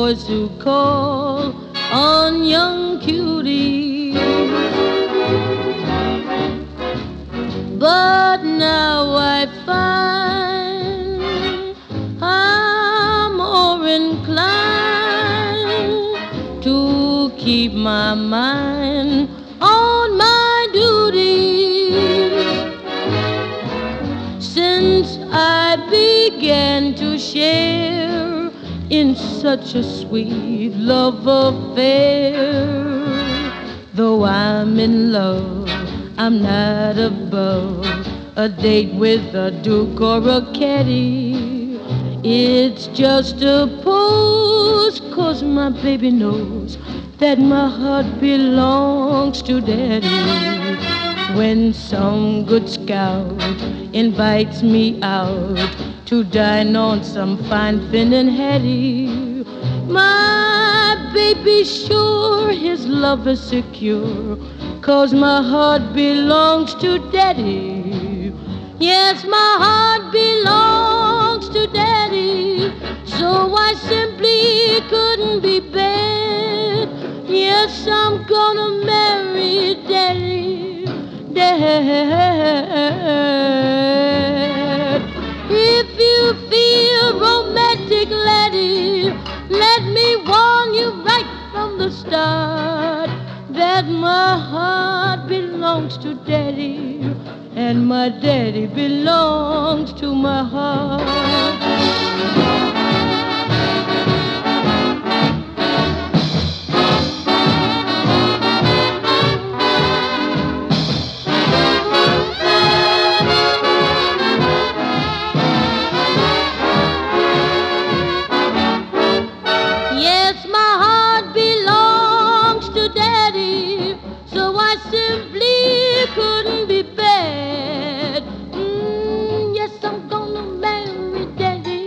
boys who call on young cutie. But now I find I'm more inclined to keep my mind on my duty. Since I began to share in such a sweet love affair, though I'm in love, I'm not above a date with a duke or a caddy. It's just a pose, 'cause my baby knows that my heart belongs to daddy. When some good scout invites me out to dine on some fine Finnan Hattie, my baby's sure his love is secure, 'cause my heart belongs to daddy. Yes, my heart belongs to daddy, so I simply couldn't be bad. Yes, I'm gonna marry daddy, dad. If you feel romantic, laddie, let me warn you right from the start that my heart belongs to daddy, and my daddy belongs to my heart. Yes, my heart belongs to daddy, so I simply couldn't be bad. Yes, I'm gonna marry daddy,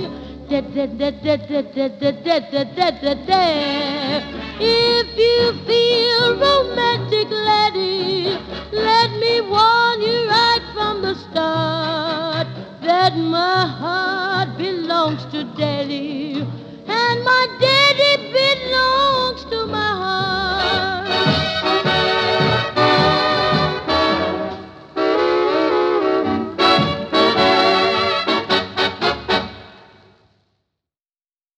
dad. If you feel romantic, laddie, let me warn you right from the start that my heart belongs to daddy,